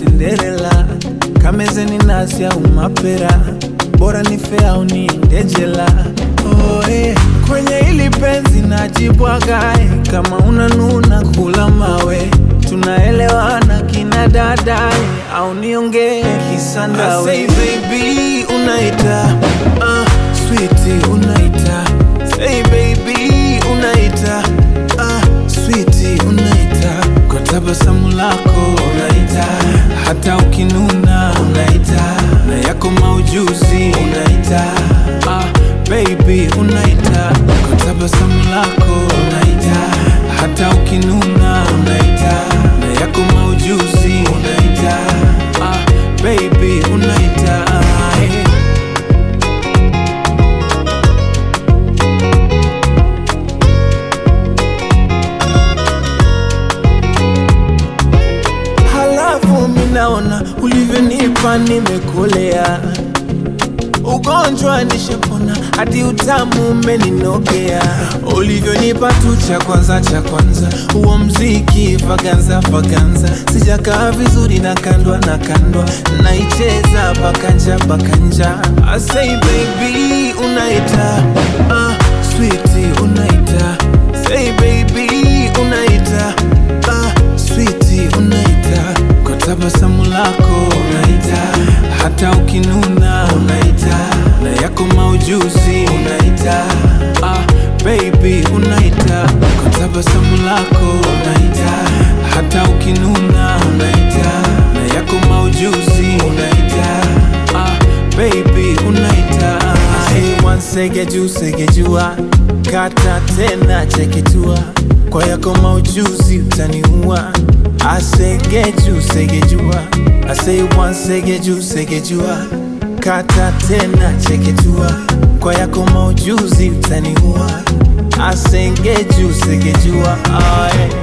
Cinderella, kameze ni nasi au mapera, bora ni fea au niende jela. Oh, kwenye hili penzi najibwaga, kama unanuna kula mawe, tunaelewana kina dada, au niongee kisandawe. I say baby unaita, sweetie unaita, say baby unaita, sweetie unaita, kwa tabasamu lako unaita, hata ukinuna unaita, na yako maujuzi unaita, baby unaita, kwa tabasamu lako unaita, hata ukinuna unaita, na yako maujuzi unaita, baby unaita. Halafu minaona ulivyonipa nimekolea, ugonjwa nishapona, hadi utamu umeninogea. Ulivyonipa tu cha kwanza, huo mziki vaganza, sijakaa vizuri na kandwa, naicheza bakanja. I say baby unaita, sweetie unaita, say baby unaita, sweetie unaita, kwa tabasamu lako unaita, hata ukinuna unaita, na yako maujuzi unaita, baby unaita, kwa tabasamu lako unaita, hata ukinuna unaita, na yako maujuzi unaita, baby unaita. Say one segejua, kata tena cheketua, kwa yako maujuzi utaniua. Segejua, I say one segejua, kata tena cheketua, kwa yako maujuzi utaniua. Segejua,